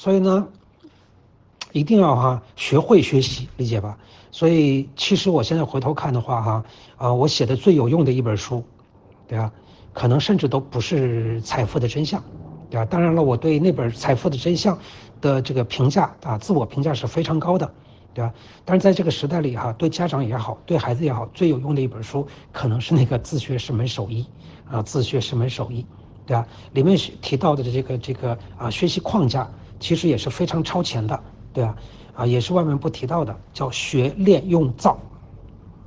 所以呢，一定要学会学习，理解吧？所以其实我现在回头看的话我写的最有用的一本书，对吧？可能甚至都不是财富的真相，对吧？当然了，我对那本财富的真相的这个评价自我评价是非常高的，对吧？但是在这个时代里对家长也好，对孩子也好，最有用的一本书可能是那个自学是门手艺自学是门手艺，对吧？里面提到的这个学习框架其实也是非常超前的，对吧？也是外面不提到的，叫学练用造。